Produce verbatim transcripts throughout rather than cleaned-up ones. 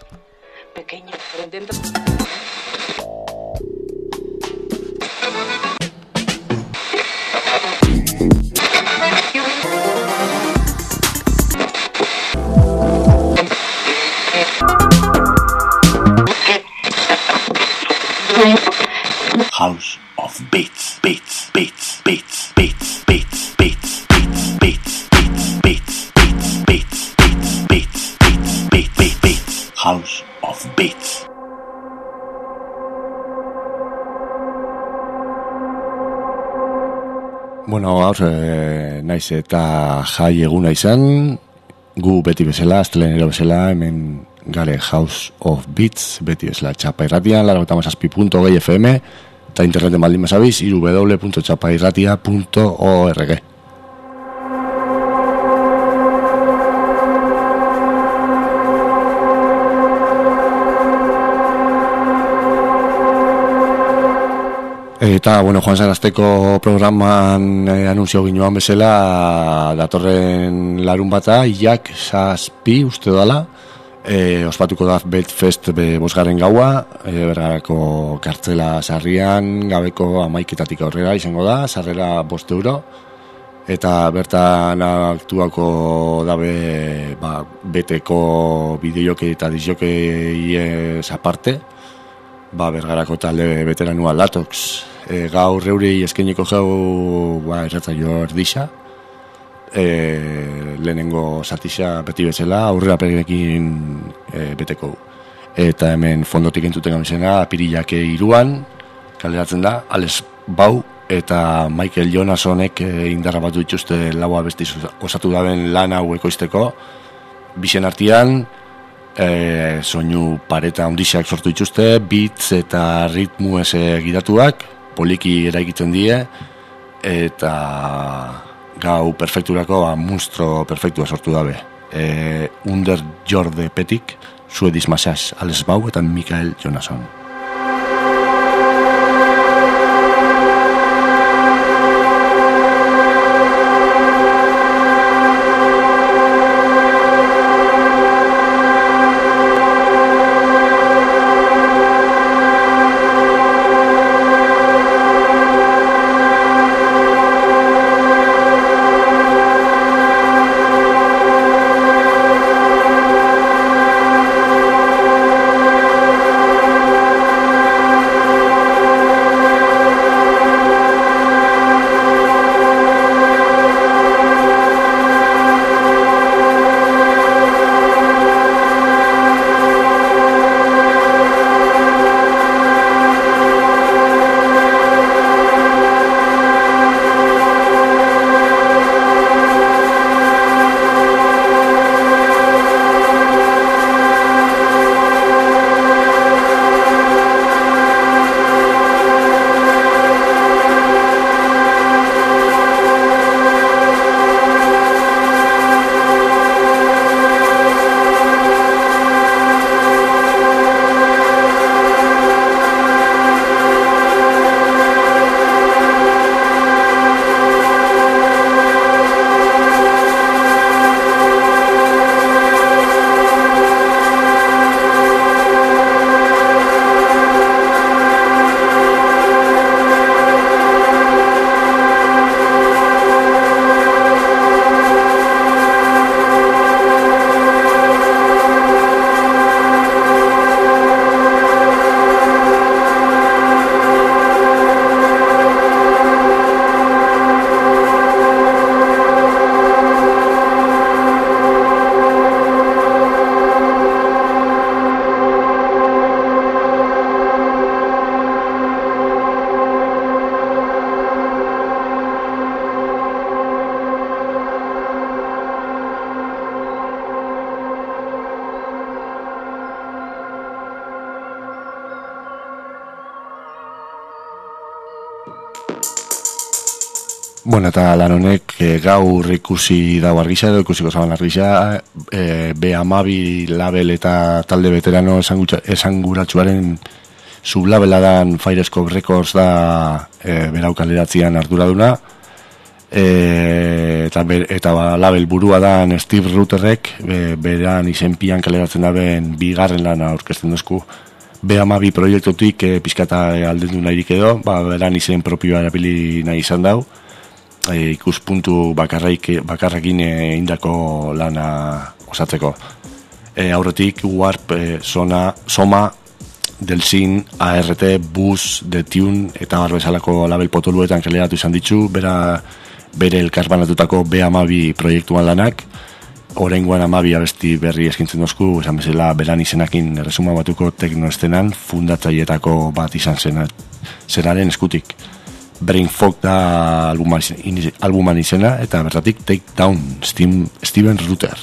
Pequeño, pero intento... House of Beats, Beats, Beats, Beats, Beats, Beats, Beats, Beats, Beats, Beats, Beats, Beats, Beats, Beats, Beats, Beats, Beats, Beats, House of Beats. Bueno, gaur, eh, naiz eta jai eguna izan, gu beti bezala, astelehenero bezala, hemen gare House of Beats, beti bezala txapa irratian, laurogeita hamazazpi puntu hogei F M, eta interneten baldin bazabiz, w w w punto txapa irratia punto org. Eta, bueno, Juan Sarazteko programan eh, anunzio ginoan bezala, datorren larun bata, iak zazpi uste dala, eh, ospatuko da Belfast be bosgarren gaua, eh, bergarako kartzela sarrian, gabeko amaiketatik aurrera izango da, sarrera bost euro, eta bertan aktuako dabe ba, beteko bideoke eta disjokei aparte, ba, bergarako talde veteranua Latox, e, gaur reurei eskeniko jau ba, erratzaio erdisa, e, lehenengo zatisa beti bezala aurrera perekin e, beteko. Eta hemen fondotik entzuten gamizena apirilake iruan, kaleratzen da, Alex Bau eta Michael Jonassonek e, indarra batu dituzte laua besti osatu daben lan hau ekoizteko, bisen artean, E, soinu pareta ondixak sortu dituzte, beats eta ritmu eze gidatuak, poliki eraikitzen die, eta gau perfekturako ba, monstro perfektua sortu dabe. E, Under Jorde Petik, Swedish Massage, Alex Bau eta Michael Jonasson. Bueno, eta lan honek e, gaur ikusi dago argisa edo ikusiko zaban argisa, e, B hamabi label eta talde veterano esanguratsuaren sublabela dan Firescope Records da e, berau kaleratzean arduraduna, e, eta, ber, eta ba, label burua da Steve Rutherrek, be, beran izenpian kaleratzen daben bigarren lana aurkezten duzku. B hamabi proiektutik e, pizkata aldendu nahirik edo, ba, beran izen propioa erabili nahi izan dau, e, ikuspuntu bakarraik, bakarrekin e, indako lana osatzeko. E, aurretik Warp, e, Sona, Soma, Delsin, A R T, Bus, The Tune eta bar bezalako label potoluetan kaleratu izan ditu, bera, bere elkarbanatutako B hamabi proiektuan lanak. Oraingoan hamabi abesti berri eskintzen dozku, esan bezala beran izenakin erresuma batuko teknoestenan fundatzaietako bat izan zen zeraren eskutik. Brain Fog da albuman, albuman izena eta bertatik Take Down, Steam, Steven Ruther.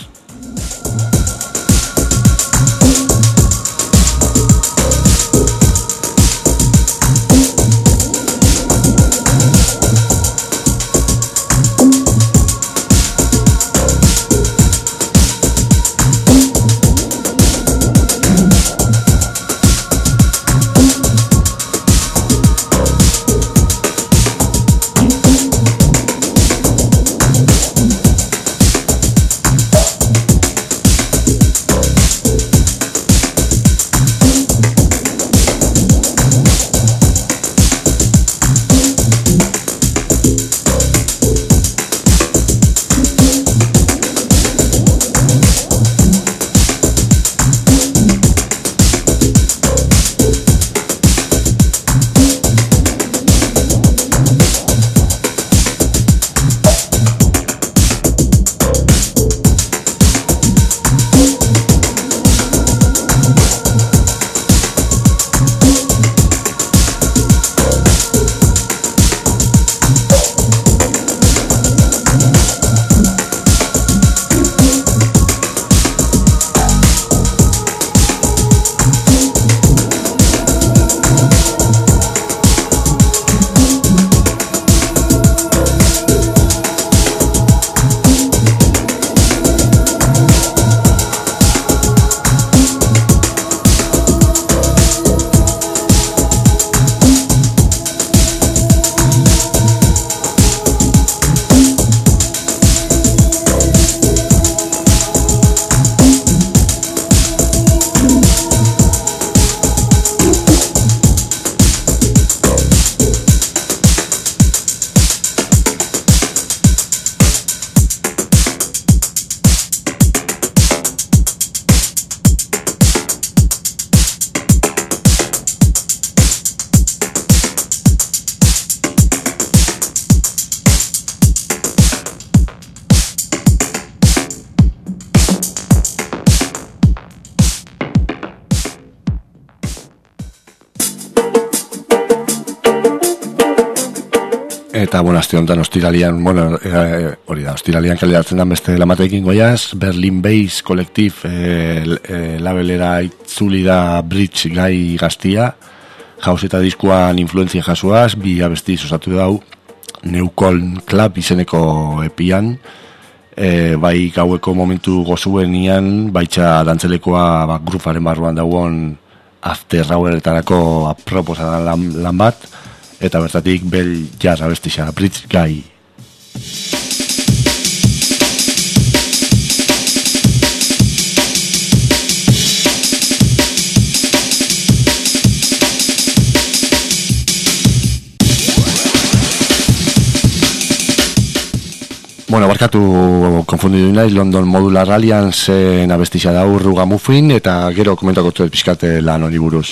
Eta, bueno, azte honetan ostiralian, bueno, e, hori da, ostiralian kaleratzen da beste lamatekin goiaz, Berlin Bass kolektif e, e, labelera itzuli da Bridge gai gaztia, jauz eta diskuan influenzia jasuaz, bi abesti osatu dau, Neukoln Club izeneko epian, e, bai gaueko momentu gozuen ian, baitxa dantzelekoa ba, gruparen barruan daugon after hour-etarako aproposa lan, lan bat, eta bertatik bel jazz abestisa, Bridge Guy. Bueno, barkatu konfundidu naiz, London Modular Alliance abestisa da Urruga Muffin, eta gero komentako zuet pixkate lan hori buruz.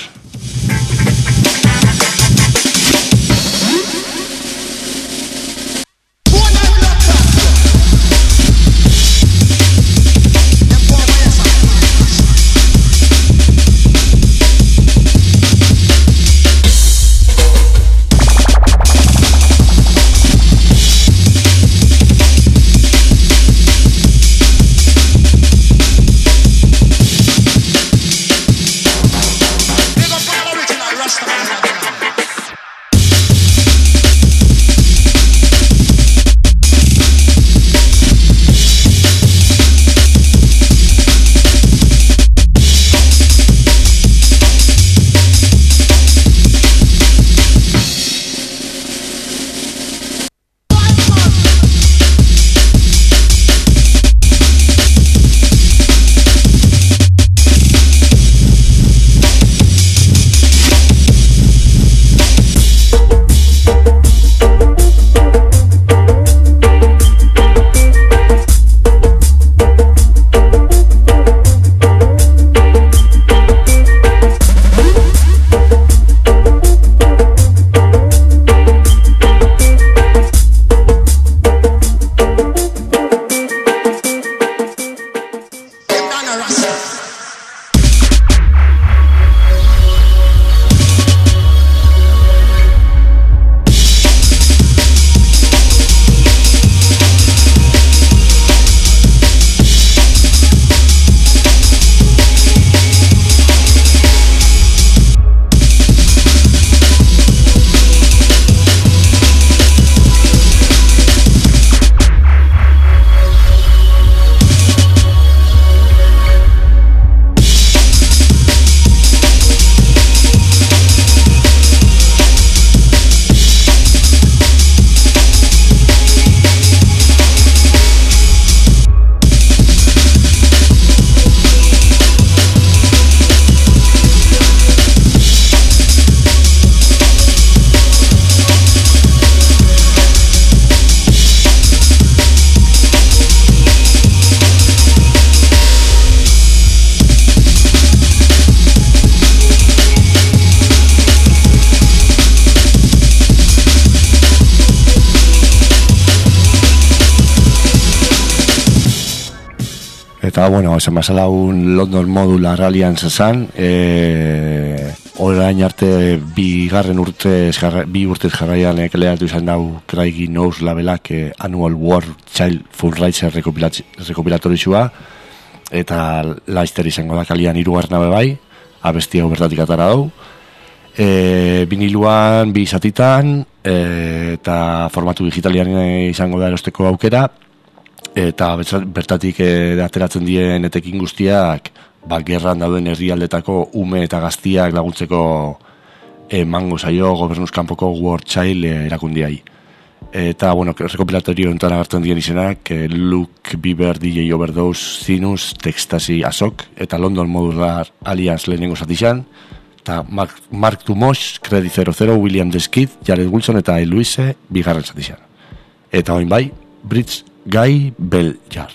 Big Eta, bueno, esan basala un London Modular Alliance esan, e, orain arte bigarren urte, bi urtez jarraian ekeleatu izan dau Craigie Knowles labelak e, Annual World Child Fundraiser rekopilatorixua, eta laizter izango da kalian hirugarrena bai, abesti hau bertatik atara dau. E, biniluan, bi zatitan, e, eta formatu digitalian izango da erosteko aukera, eta bertatik e, ateratzen dien etekin guztiak, ba, gerran dauden herrialdetako ume eta gaztiak laguntzeko emango zaio gobernuzkanpoko World Child e, erakundiai. Eta, bueno, rekopilatorio enten agartzen dien izenak, e, Luke Bieber, D J Overdose, Zinus, Textasi, Asok, eta London Modular Alliance lehenengo zatixan, eta Mark, Mark Dumosh, Credit zero zero, William Deskid, Jared Wilson eta Eloise bigarren zatixan. Eta oin bai, Bridge Guy Beljar.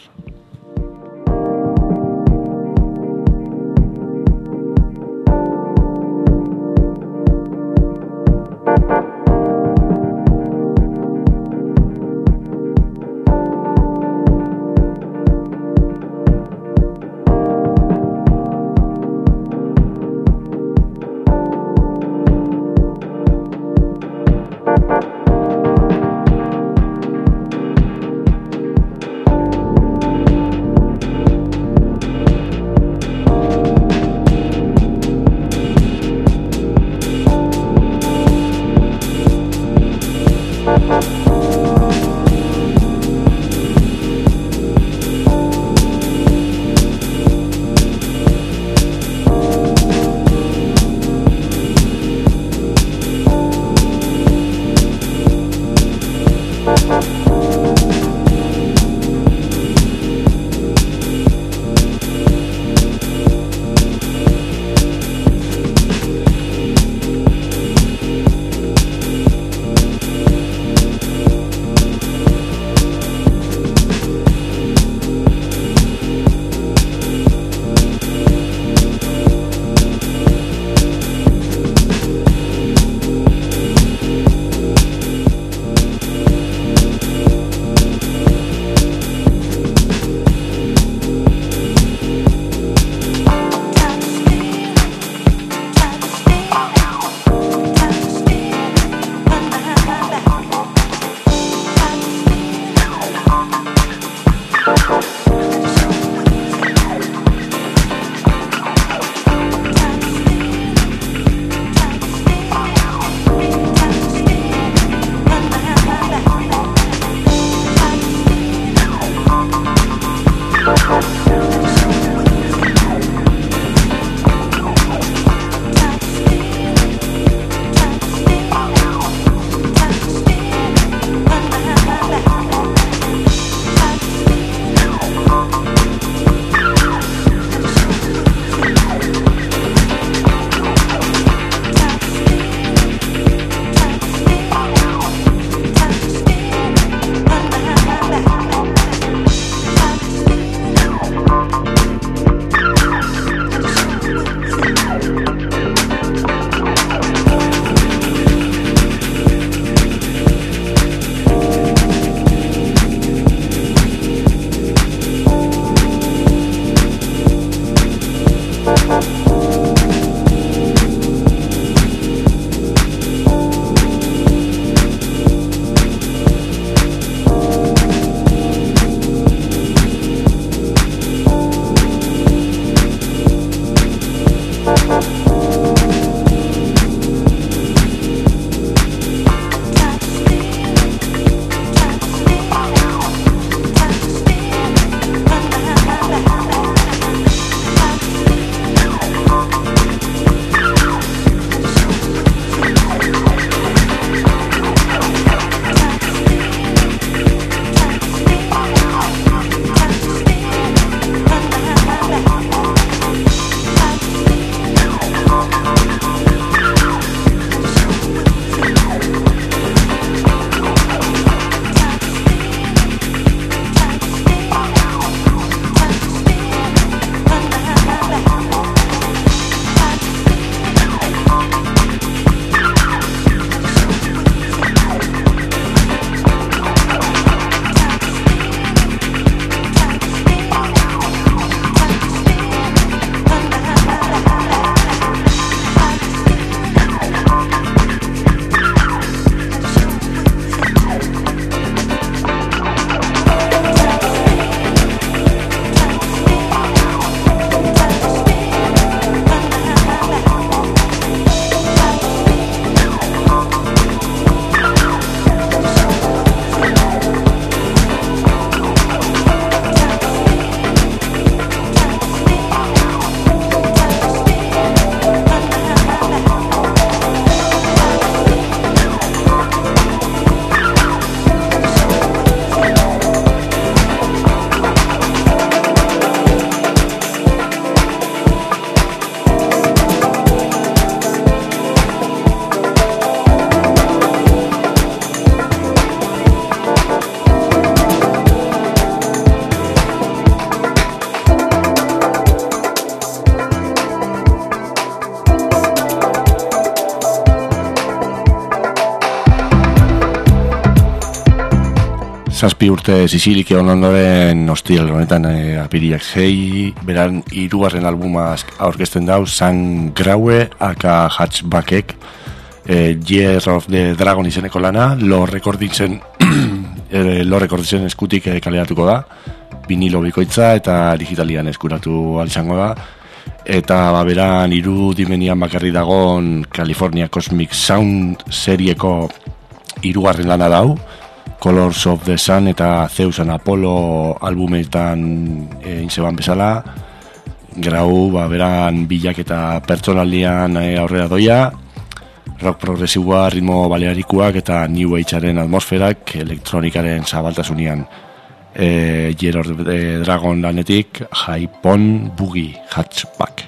zazpi urte Sicilik egon ondoren ostiral honetan e, apirilak sei, beran hirugarren albuma aurkezten dau, San Graue, aka Hatchbackek, e, Year of the Dragon izeneko lana, lo rekordintzen, e, lo rekordintzen eskutik e, kaleratuko da, vinilo bikoitza eta digitalian eskuratu altzango da, eta ba, beran hiru dimenian bakarri dagon California Cosmic Sound serieko hirugarren lana dau, Colors of the Sun eta Zeus and Apollo albumetan e, inzeban bezala, grau, ba, beran bilak eta pertsonaldian e, aurrera doia, rock progresiboa, ritmo balearikuak eta New Age-aren atmosferak elektronikaren zabaltasunian. E, Year of the Dragon lanetik, Hypon Boogie Hatchback.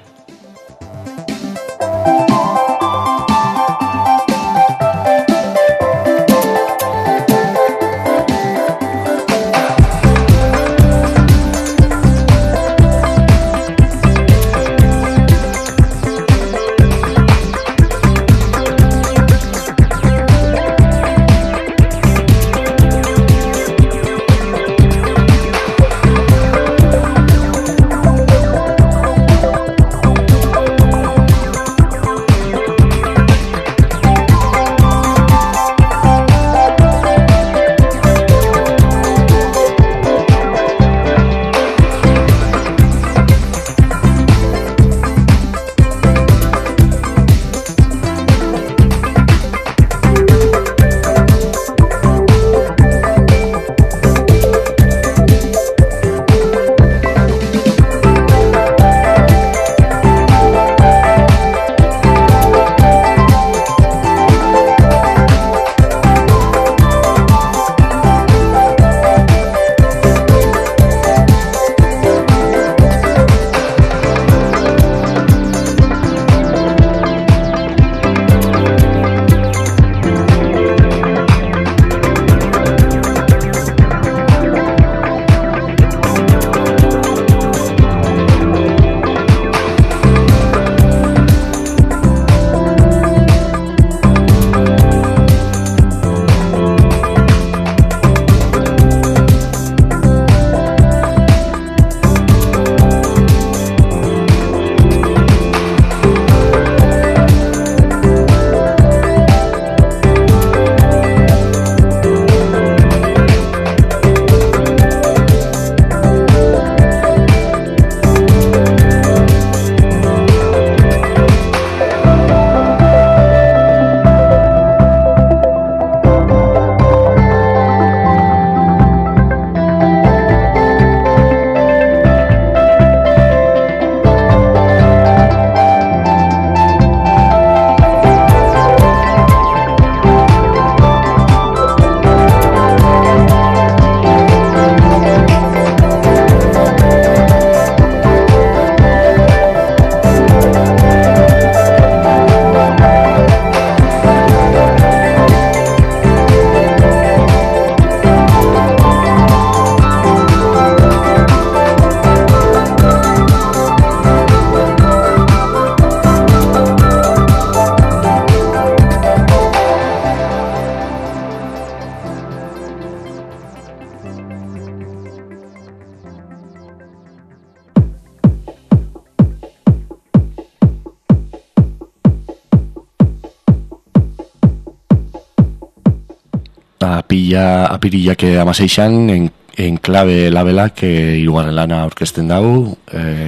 apila, apirilak amaseixan en, enklabe labelak e, irugarren lana aurkezten dau,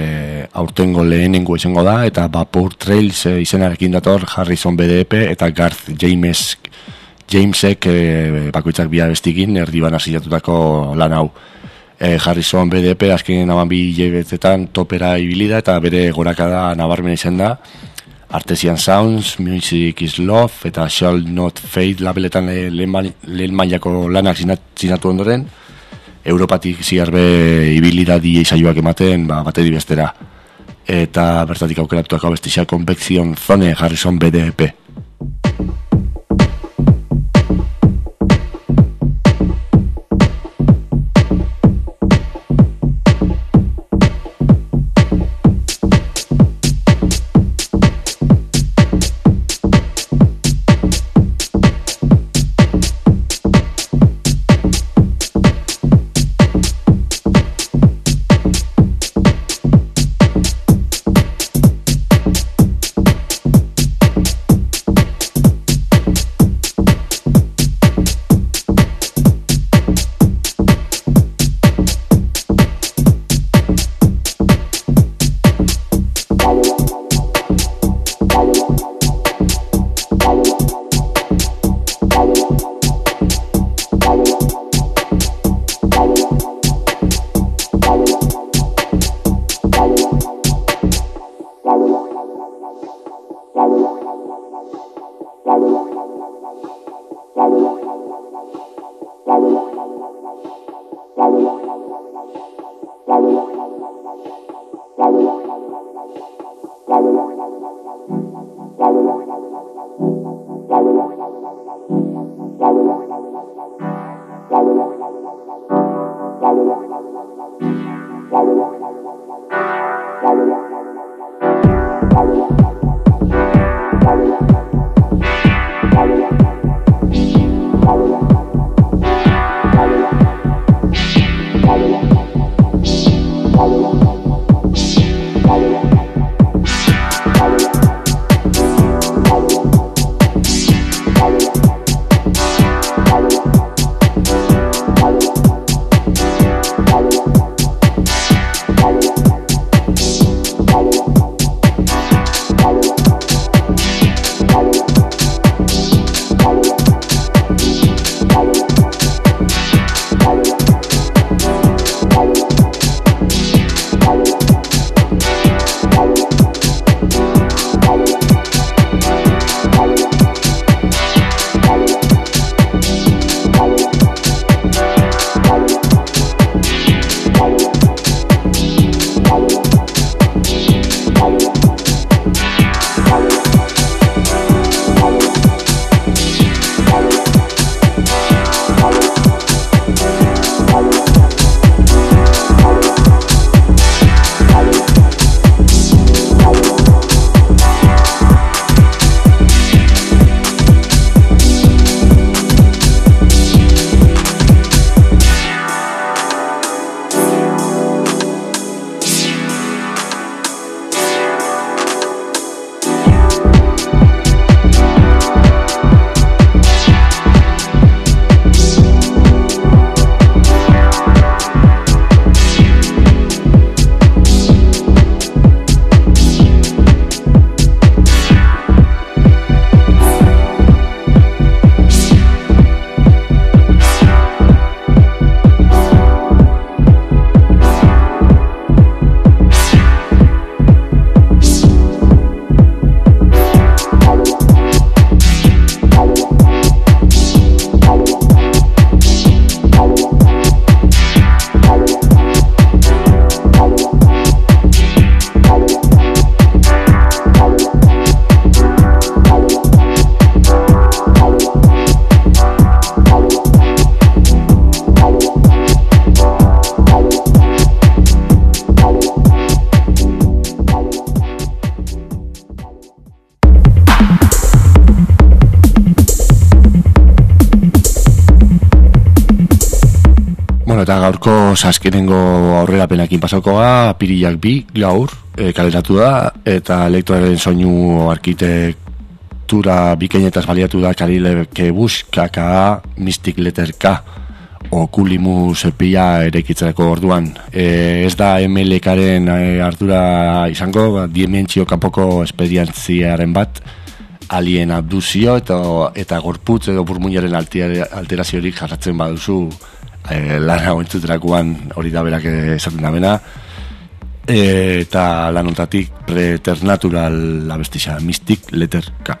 e, aurtengo lehenengo izango da, eta Vapor Trails e, izenarekin dator Harrison B D P eta Garth James Jamesek e, bakoitzak bia bestikin erdiban hasiatutako lan hau. E, Harrison B D P azken aban bi hilabetetan topera ibilida eta bere gorakada nabarmena izan da. Artesian Sounds, Music is Love eta Shall Not Fade labeletan lehen mailako lanak zinatu ondoren, Europatik ziarbe ibilida di saioak ematen ba, bate dibestera. Eta bertatik aukeratuak abestisa Convection Zone Harrison B D P. Eta gaurko azkenengo aurrerapenekin pasakoa, Apirilak bi gaur e, kaleratu da, eta elektroaren soinu arkitektura bikainetaz baliatu da Karile Kebus, K K A, Mystic Letter K, Okulimus epia erekitzerako orduan. E, ez da M L K-aren ardura izango, dimentsio kanpoko esperientziaren bat, alien abduzio eta, eta gorputz edo burmuinaren alteraziorik jarratzen baduzu, E, lan hau entzuterakoan hori da berak esaten da bena, e, eta lan ontatik Preternatural abestia Mystic Letter K.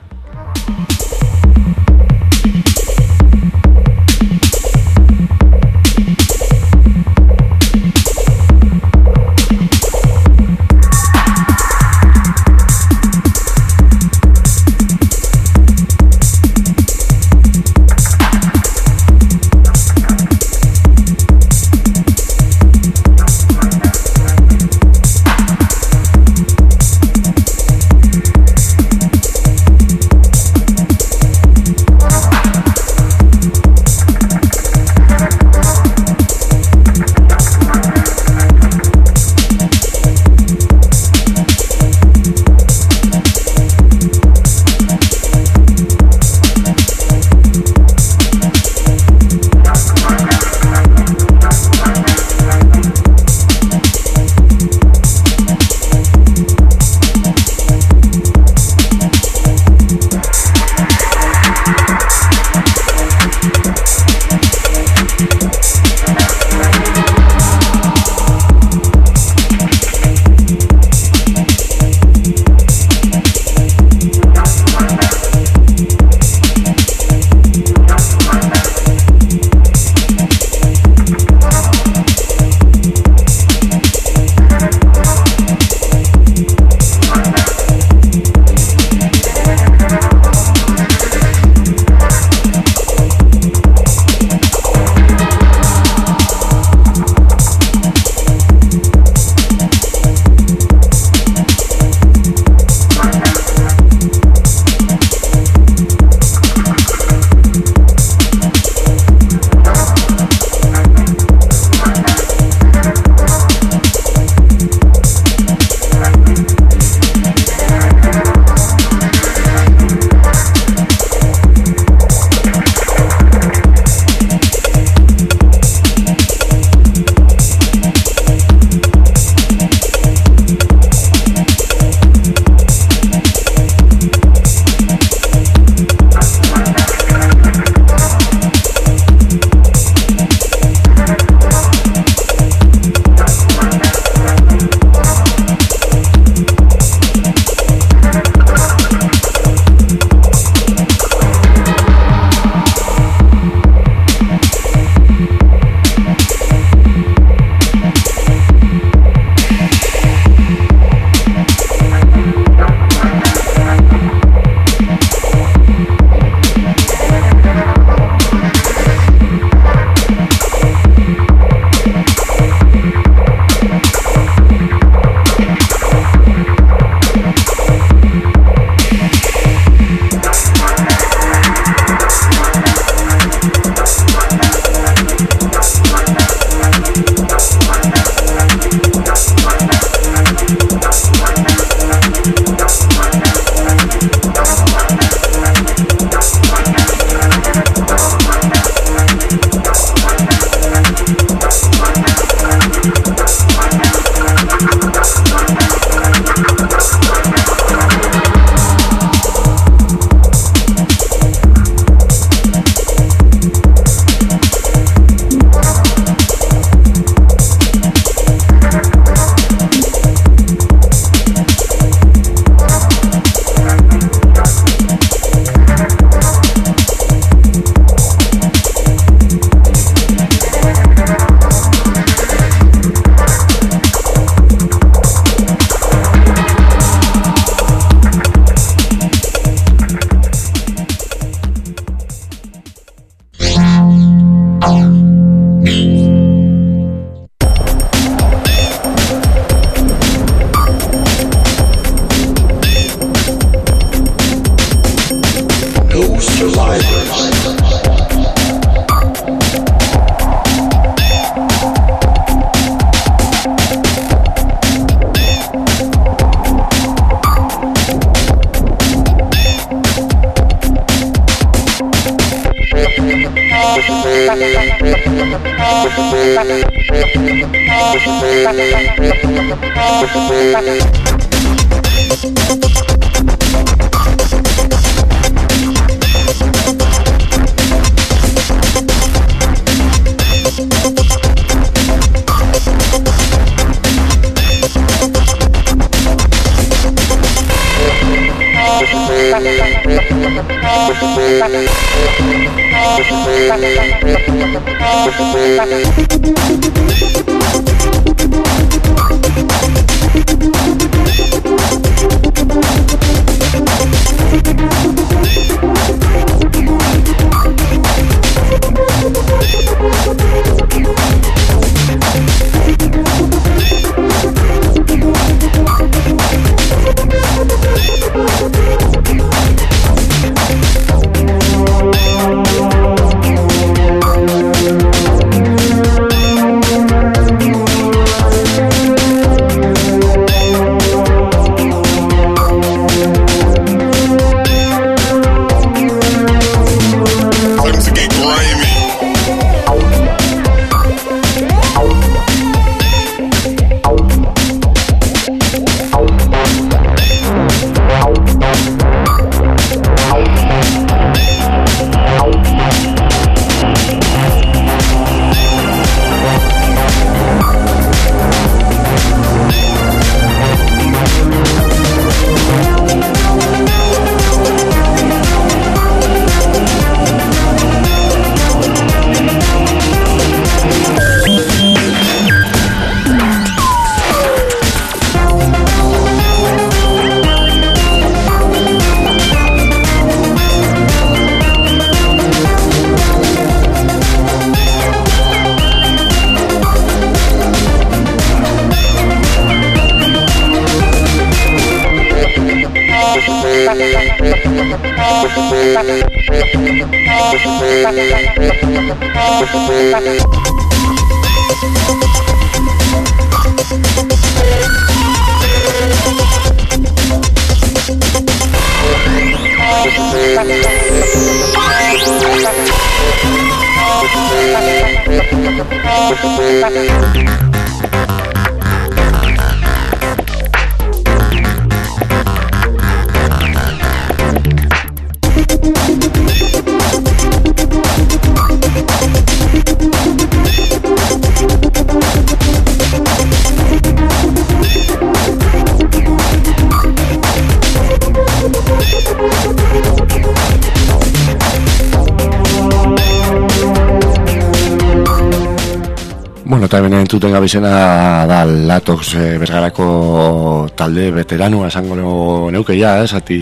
Bueno, eta hemen entzuten gabizena da Latox e, Bergarako talde veteranua esango neuke ja, ez, ati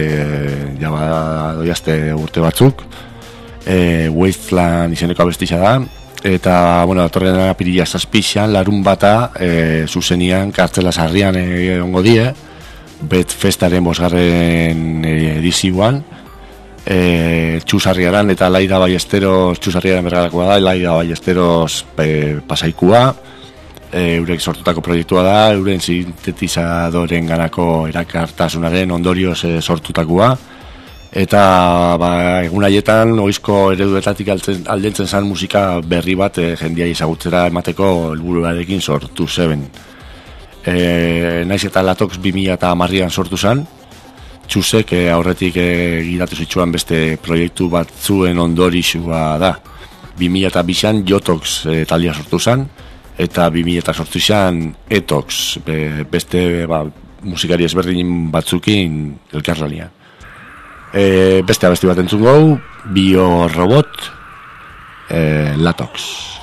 ja ba doiazte urte batzuk. E, Wasteland izeneko abestia da, eta, bueno, atorren apirila zazpixan, larun bata, e, zuzenian, kartzela sarrian egongo die, Bet Festaren bosgarren edizioan, E, Txusarriaran eta Laida Ballesteros, Txusarriaran Bergarakoa da, Laida Ballesteros e, pasaikua, e, eurek sortutako proiektua da, euren sintetizadoren ganako erakartasunaren ondorioz e, sortutakoa, eta ba, egun haietan oizko ereduetatik aldentzen zan musika berri bat e, jendia ezagutzera emateko helburuarekin sortu zeben. E, naiz eta Latox bi mila hamarrean sortu zen, Txusek eh, aurretik eh, gidatu zitsuan beste proiektu batzuen ondorixua da. bi mila bian Jotox eh, taldia sortu zen, eta bi mila sortu zen Etox, be, beste ba, musikari ezberdin batzukin elkarlanean. E, beste abesti bat entzun gau, Bio Robot, e, Latox.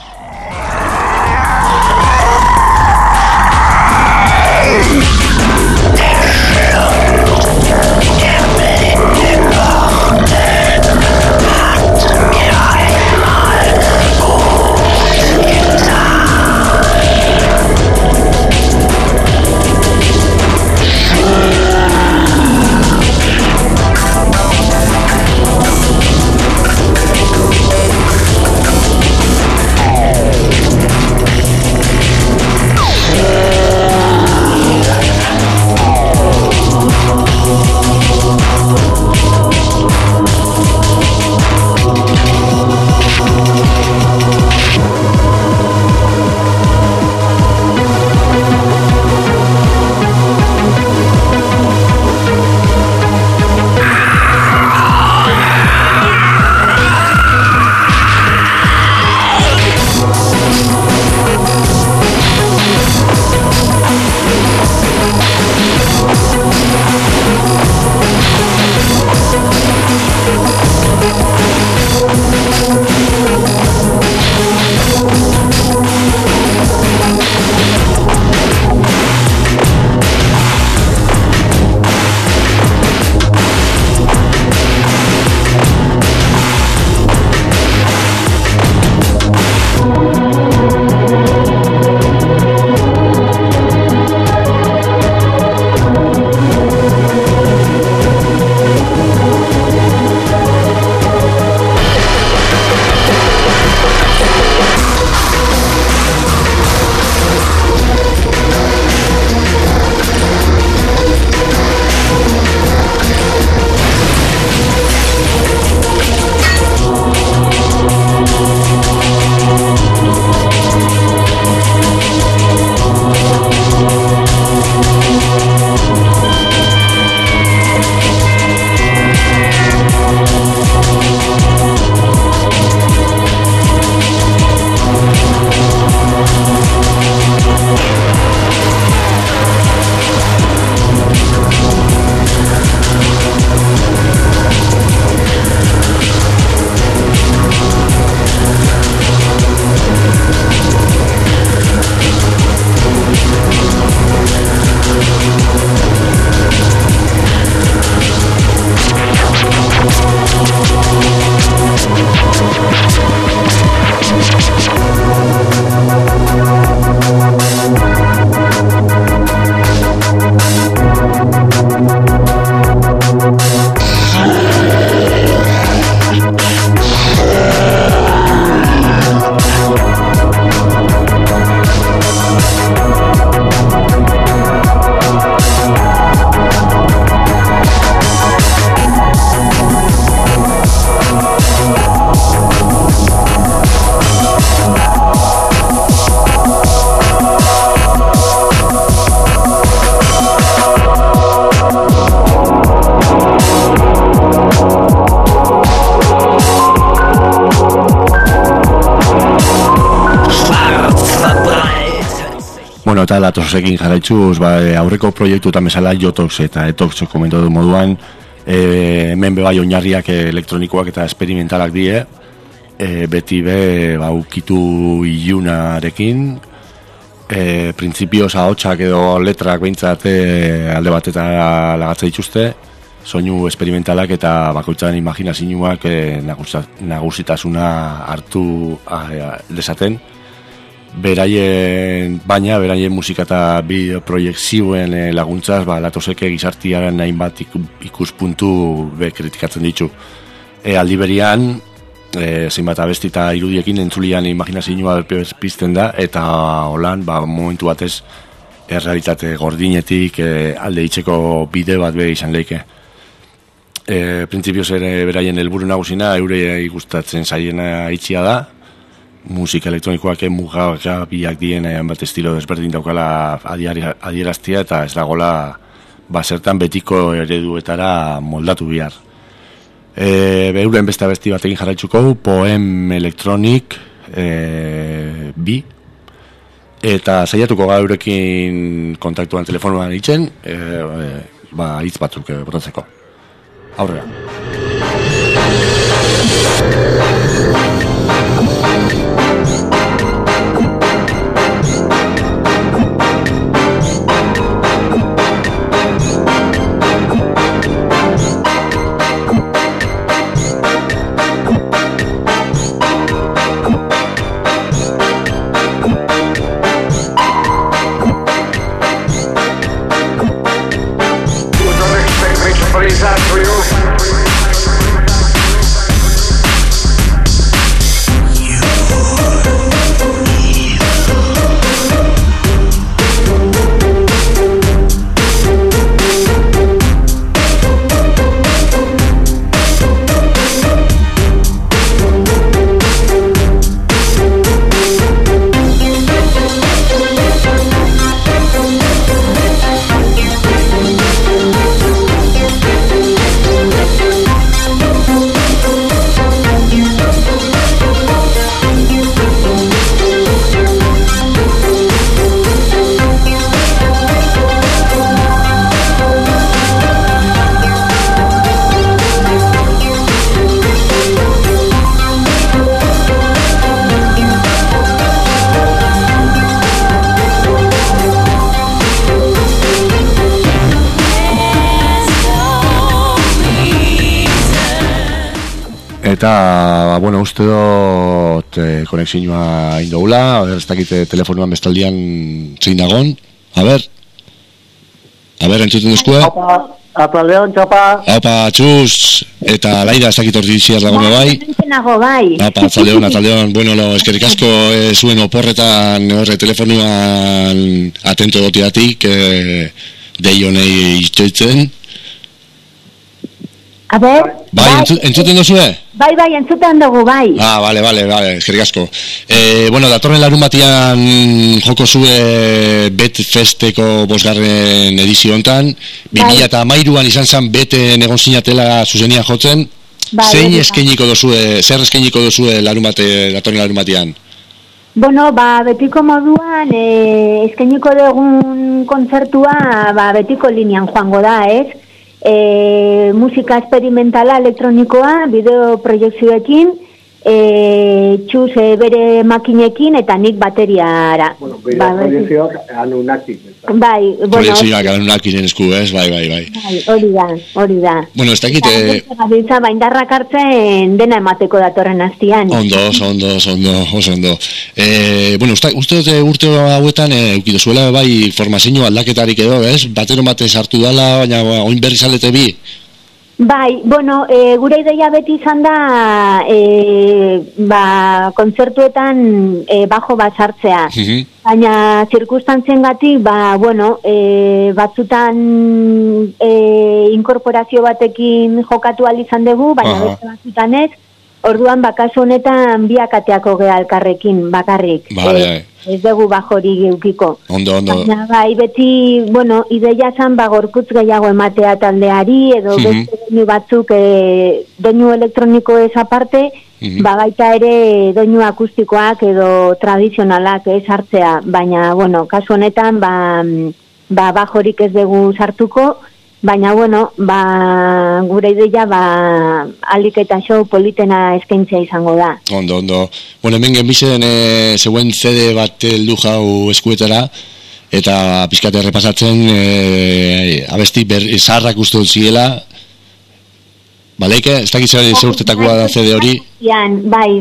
eta latosekin jarraitzuz, ba, aurreko proiektuetan bezala Jotox eta Etox komentatu moduan, e, hemen bebai oinarriak elektronikoak eta esperimentalak die, e, beti be ba, ukitu ilunarekin, e, printzipioz ahotsak edo letrak behintzat e, alde batetara lagatza dituzte, soinu esperimentalak eta bakoitzaren imaginazinuak e, nagusitasuna hartu a, desaten. Beraien, baina beraien musika eta bideo proiektzioen e, laguntzaz, ba, latoseke gizartiaren hainbat ikuspuntu be kritikatzen ditu. E, aldi berian, e, zeinbat abesti eta irudiekin entzulian imaginazioa pizten da, eta holan, ba, momentu batez, errealitate gordinetik e, alde itzeko bide bat be izan leike. E, Printzipioz ere beraien helburu nagusina, eure ikustatzen zaiena itxia da, musika elektronikoak mugagabiak dien bat estilo desberdin daukala adieraztia eta ez dagola basertan betiko ereduetara moldatu bihar. E, Euren beste abesti batekin jarraitzuko, Poem Electronic e, bi, eta saiatuko ga eurekin kontaktuan telefonoan itzen, e, e, ba, hitz batzuk e, botatzeko. Aurrera. Eta, ba, bueno, uste dut e, konexioa indogula, ez dakite telefonuan bestaldian zein dagon. A ber, a ber, entzuten duzkue? Apa, apa, Leon, txapa. Apa, txuz, eta Laida ez dakit ordiziar dago bai. bai. Apa, atzaldeon, atzaldeon, bueno, lo, eskerrik asko e, zuen oporretan horre telefonuan atento dotiatik, e, dei honei itxoitzen. A ber, bai, bai, entzuten duzue? Bai, bai, entzuten dugu, bai. Ah, vale, vale, vale, eskerrik asko. Eh, bueno, datorren larun batian joko zue Bet Festeko bosgarren edizio hontan, bi mila eta hamairuan izan zen beten egon zinatela zuzenia jotzen, bai, zein eskainiko duzue, zer eskainiko duzue larun bate, datorren larun batian? Bueno, ba, betiko moduan, eh, eskainiko dugun kontzertua, ba, betiko linean joango da, ez? E, musika esperimentala elektronikoa, bideo proiektzioekin, e, txuz e, bere makinekin eta nik bateriara. Bueno, bideo ba, proiektzioak anunakin. Bai, bueno. Proiektzioak anunakinen esku, ez? Bai, bai, bai. Bai, hori da, hori da. Bueno, ez dakit... Gabiltza, ba, indarrak hartzen dena emateko datorren hastian. Ondo, ondo, ondo, oso ondo. E, bueno, uste, uste dute urte hauetan, e, ukido zuela, bai, formazio aldaketarik edo, ez? Batero mate sartu dala, baina ba, oin berri zalete bi? Bai, bueno, e, gure ideia beti izan da e, ba, kontzertuetan e, bajo bat sartzea. Uh-huh. Baina zirkustantziengatik, ba, bueno, e, batzutan e, inkorporazio batekin jokatu ahal izan dugu, baina uh-huh. beste batzutan ez. Orduan, bakaso honetan biak ateako geha alkarrekin bakarrik. Vale, e, ez dugu bajori geukiko. Ondo, ondo. Baina, bai, beti, bueno, ideia zan, ba, gorputz gehiago ematea taldeari, edo uh-huh. beste doinu batzuk, e, doinu elektroniko ez aparte, mm-hmm. ba baita ere doinu akustikoak edo tradizionalak ez hartzea, baina, bueno, kasu honetan, ba, ba bajorik ez dugu sartuko, baina, bueno, ba, gure ideia, ba, alik eta show politena eskaintzea izango da. Ondo, ondo. Bueno, hemen genbizen e, zeuen C D bat heldu jau eskuetara, eta pizkate errepasatzen e, abesti ber, zaharrak uste dut ziela. Baleike, ez dakit zeurtetakoa da C D hori? Bai,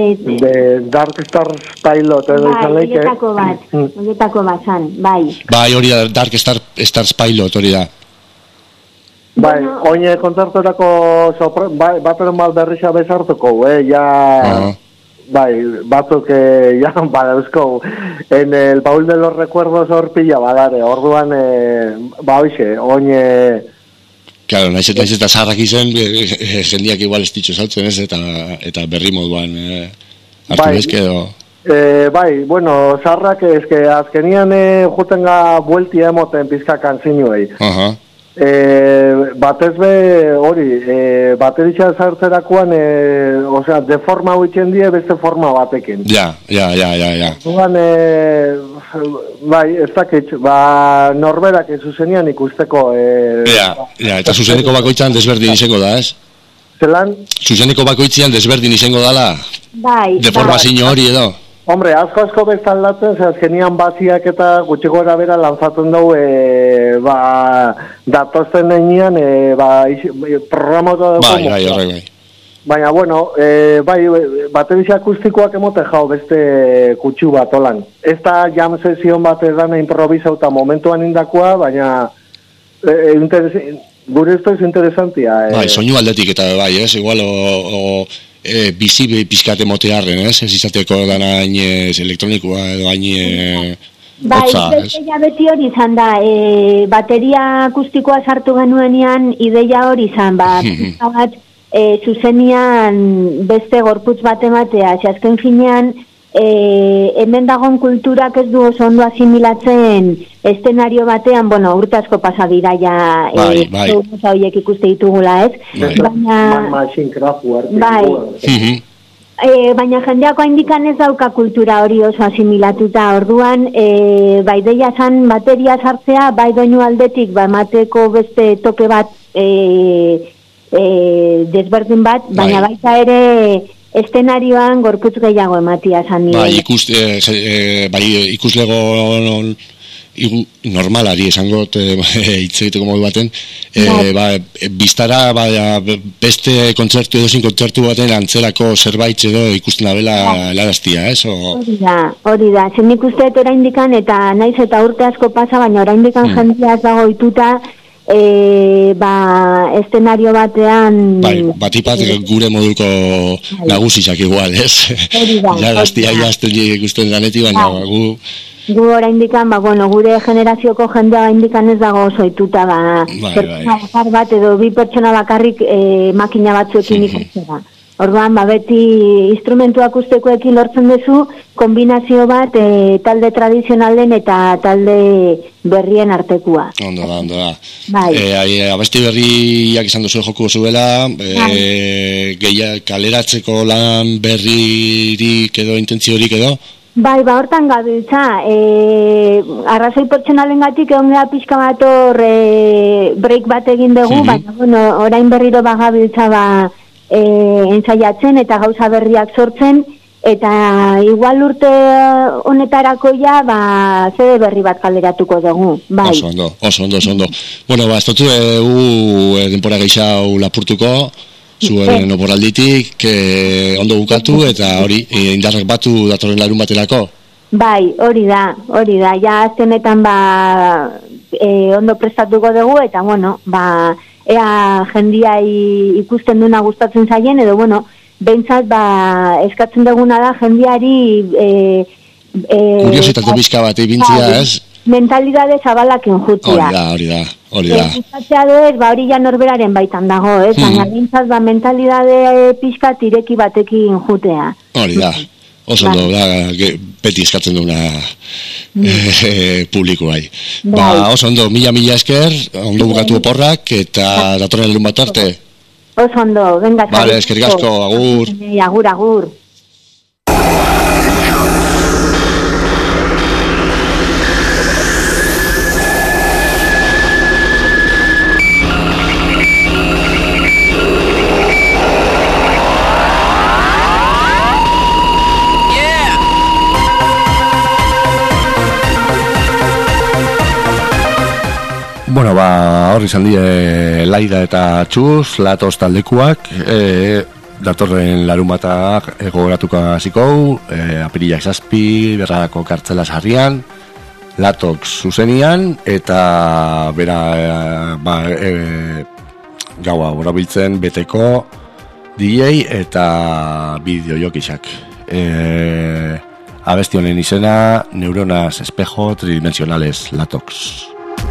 de Dark Stars Pilot edo izan leike. Bai, horietako bat, horietako bat zan, bai. Bai, hori da, Dark Star, Stars Pilot hori da. Bai, bueno, oine kontzertuetako bai, bateren mal berrixa bezartuko, eh, ja... Uh-huh. Bai, batzuk, eh, ja, badauzko, en el baúl de los recuerdos hor pila badare, orduan, eh, ba, hoxe, oine... Claro, naiz eta ez eta zaharrak izen, jendiak igual ez ditxo saltzen ez, eta, eta berri moduan eh, hartu bai, bezke edo... Eh, bai, bueno, zaharrak ez que azkenian eh, jutenga bueltia emoten pizka kanzinuei. Uh-huh. Eh, batez be hori, eh, bateritxa zartzerakoan, eh, osea, de forma huitzen die beste forma batekin. Ja, ja, ja, ja, ja. Dugan, eh, bai, ez dakit, ba, norberak zuzenian ikusteko... Eh, ja, ja, eta zuzeneko bakoitzan desberdin izango da, ez? Zelan? Zuzeneko bakoitzean desberdin izango dala? Bai, de forma bai. Hori edo? Hombre, asko-asko bezaldatzen, ze azkenian baziak eta gutxiko erabera lanzatzen dugu, e, ba, datozen nenean, e, ba, programatu dugu. Bai, bai, horrek, bai. Baina, bueno, e, bai, bateria akustikoak emote jau beste kutsu bat, holan. Ez da jam sesion bat edana improvisauta momentuan indakoa, baina e, interes, gure esto es interesantia. E, bai, soinu aldetik eta bai, ez, igual, o... o... E, bizi pizkate motearren, ez? Ez izateko dana hain elektronikoa edo hain bai, otza, ez? Ideia beti hori izan da, e, bateria akustikoa sartu genuenean ideia hori izan, ba, pizka bat, e, zuzenian beste gorputz bat ematea, azken finean, e, hemen dagoen kulturak ez du oso ondo asimilatzen eszenario batean, bueno, urte asko pasa dira ja, bai, e, bai. horiek ikuste ditugula, ez? Bai. Baina... Bai. Uh-huh. E, baina jendeako haindikan ez dauka kultura hori oso asimilatuta, orduan, e, bai deia zan bateria sartzea, bai doinu aldetik, ba, emateko beste toke bat, e, e, desberdin bat, baina bai. Baita ere... eszenarioan gorputz gehiago ematia zan nire. Bai, ikus, eh, eh, bai, ikuslego non, igu, normalari esango hitz egiteko modu baten, eh, ba, biztara ba, beste kontzertu edo zin kontzertu baten antzelako zerbait edo ikusten abela helaraztia, ez? O... Hori da, hori da. Zen nik usteet oraindikan eta naiz eta urte asko pasa, baina oraindikan hmm. jendia ez dago ituta, E, ba, eszenario batean... Bai, batipat e, gure moduko bai. Nagusiak igual, ez? Ja, gaztia jazten ikusten zanetik, baina bai. gu... Gu oraindikan, ba, bueno, gure generazioko jendea oraindikan ez dago soituta, ba, bai, pertsona bakar bat edo bi pertsona bakarrik e, makina batzuekin ikatzera. Orduan, ba, beti instrumentu akustekoekin lortzen duzu, kombinazio bat e, talde tradizionalen eta talde berrien artekua. Ondo da, ondo da. Bai. E, abesti berriak izan duzu joku zuela, e, gehiak kaleratzeko lan berririk edo intentziorik edo? Bai, ba, hortan gabiltza, e, arrazoi pertsonalen gatik egon gara pixka bat hor e, break bat egin dugu, mm-hmm. baina, bueno, orain berriro bagabiltza ba, e, ensaiatzen eta gauza berriak sortzen, eta igual urte honetarako ja, ba, zede berri bat kaleratuko dugu, bai. Oso ondo, oso ondo, oso ondo. Bueno, ba, ez dutu, egu e, denpora gehiago lapurtuko, zuen eh. oporalditik, que ondo bukatu, eta hori, e, indarrak batu datorren larun batelako? Bai, hori da, hori da, ja aztenetan ba, e, ondo prestatuko dugu, eta bueno, ba, ea jendia ikusten duna gustatzen zaien, edo bueno, behintzat, ba, eskatzen duguna da jendiari... E, e, Kuriositate bizka bat, ibintzia, ez? Mentalidade zabalakin jutia. Hori da, hori da, hori da. Egizatzea doez, ba, hori ja norberaren baitan dago, ez? Hmm. Baina behintzat, ba, mentalidade pixka tireki batekin jutea. Hori da, oso ondo, da, beti eskatzen duna mm. e, publiko bai. Ba, oso ondo, mila-mila esker, ondo bukatu oporrak, eta datorren elun bat arte. Oso ondo, venga. Vale, eskerrik asko, agur. Agur, agur. Bueno, ba, hor izan die Laida eta Txuz, Latox taldekuak, e, datorren larumatak egoratuko hasiko, e, apirilak zazpi, berrarako kartzela sarrian, Latox zuzenian, eta bera, e, ba, e, gaua horabiltzen beteko D J eta bideo jokisak. E, abesti honen izena, Neuronas Espejo Tridimensionales Latox.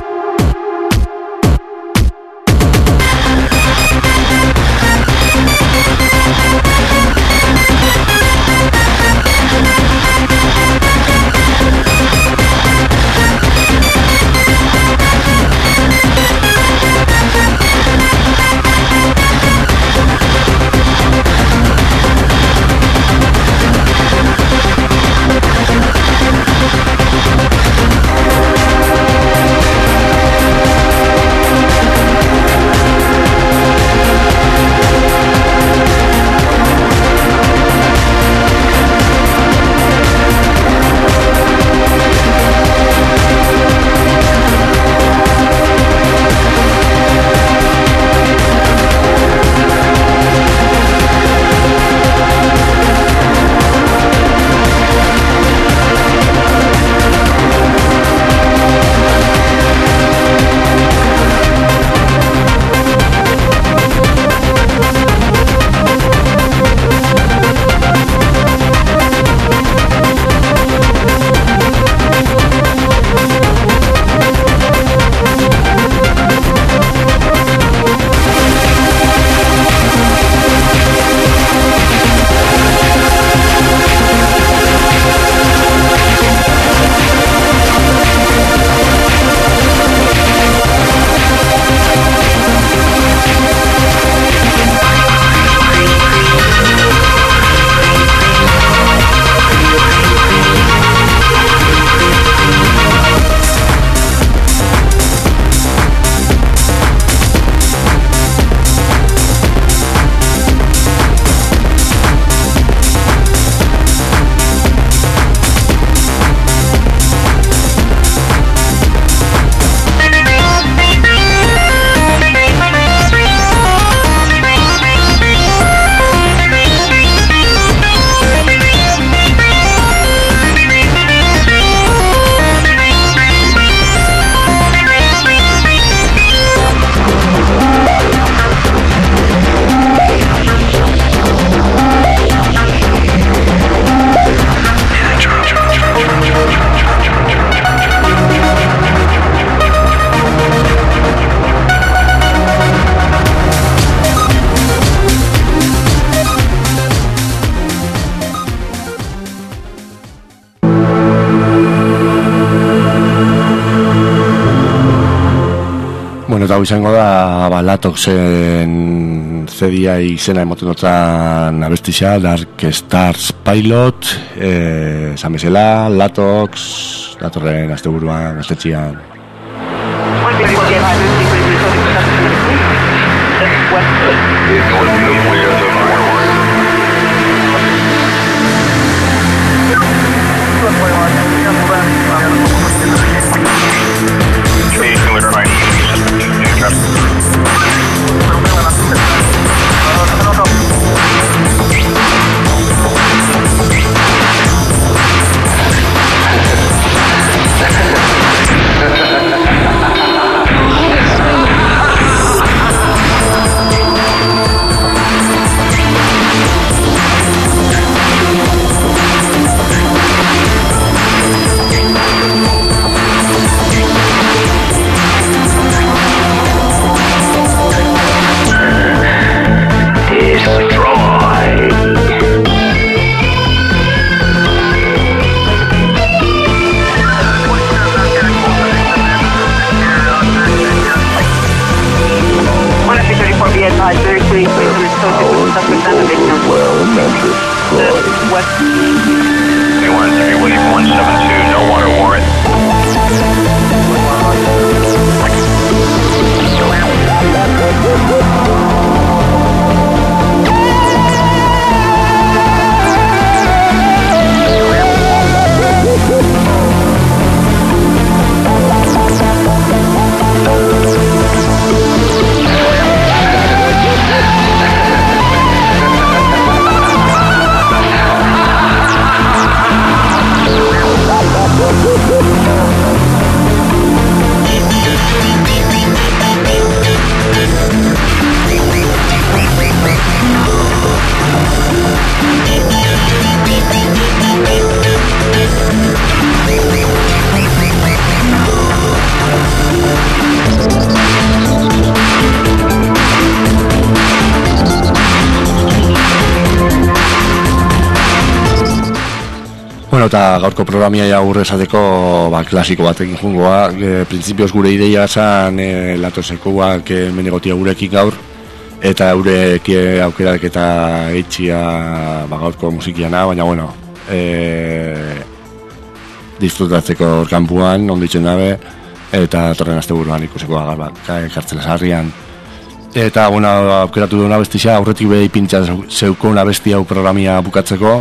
Bueno, eta hau izango da ba, Latoxen C D I izena emoten dutzen abestixa, Dark Stars Pilot, eh, esan bezala, Latox, datorren asteburuan, astetxian. be advised, very serious injuries associated with suspect on the victim. Well, Memphis, Troy. West. one three William one seven two, no water warrant. Bueno, eta gaurko programia aurre esateko ba, klasiko batekin jungoa. E, Printzipioz gure ideia esan e, latosekoak e, menegotia gurekin gaur, eta eurek e, aukerak eta etxia ba, gaurko musikiana, baina bueno, e, disfrutatzeko kanpuan, onditzen dabe, eta torren azte buruan ikuseko agar bat, kartzela sarrian. Eta, bueno, aukeratu du una bestia, aurretik behi pintxa zeuko una bestia hau programia bukatzeko,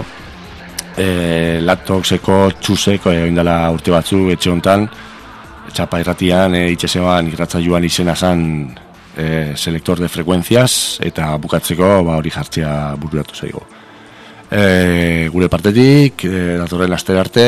E, Latoxeko txuseko egin dela urte batzu etxe hontan, Txapa irratian e, itxesean irratzaioan izena zan e, selektor de frekuentziaz, eta bukatzeko ba, hori jartzea bururatu zaigo. E, gure partetik, e, datorren astera arte,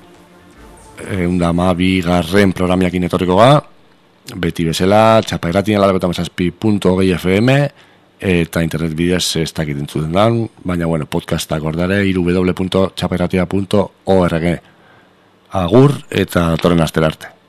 egun da ma bi garren programiakin etorriko ga, beti bezala, Txapa irratian laurogeita hamazazpi puntu hogei F M, eta internet bidez ez dakit entzuten dan, baina bueno, podcastak ordare w w w punto txapa irratia punto org. Agur eta datorren astera arte.